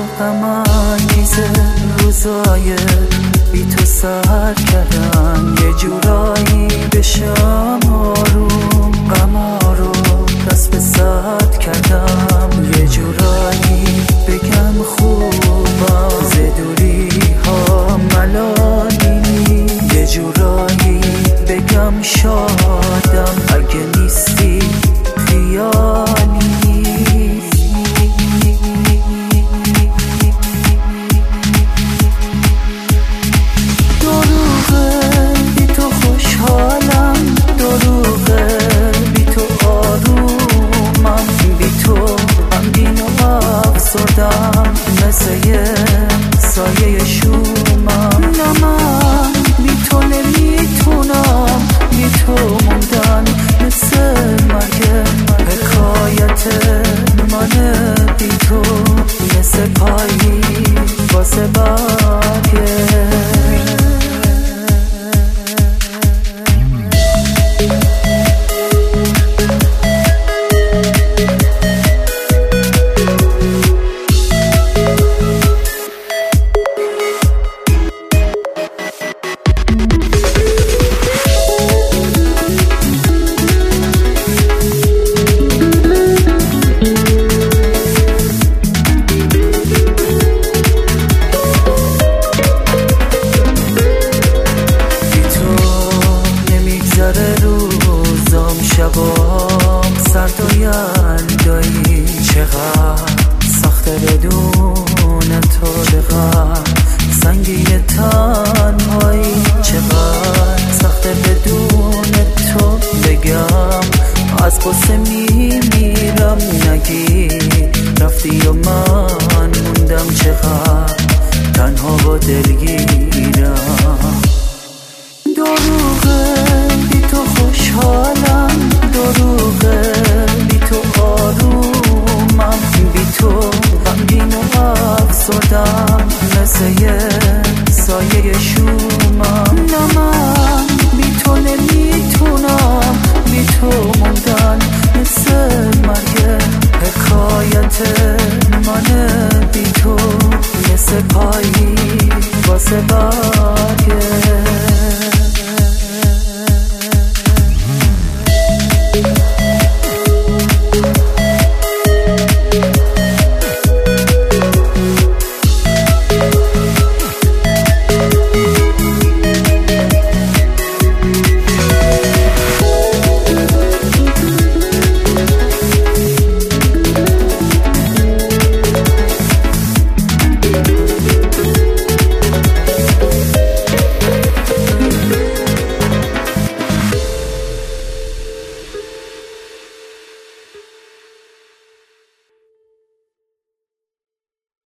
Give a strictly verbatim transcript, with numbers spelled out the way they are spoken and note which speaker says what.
Speaker 1: غم‌انگیزه روزای بی تو سر کردن، یه جورایی بشم آروم غما رو دست به سر کردم، یه جورایی بگم خوبم ز دوری ها ملالی، یه جورایی بگم شادم اگه نیستی خیالی. مثل یه سایه شومم، نه من بی تو نمیتونم، بی تو موندن مثل مرگ، حکایت من بی تو مثل پایی واسه برگه. روزام شبام سرد و یلدایی، چقدر سخته بدون تو، چقدر سنگی تنهایی، چقدر سخته بدون تو بگم از قصه میمیرم، نگی رفتی و من موندم، چقدر تنها و دلگیرم. دروغه بی تو خوشحالم، دروغه بی تو آرومم، بی تو غمگین و افسردم مثل یه سایه شومم، نه من بی تو نمیتونم، بی تو موندن مثل مرگ، حکایت من بی تو مثل پایی واسه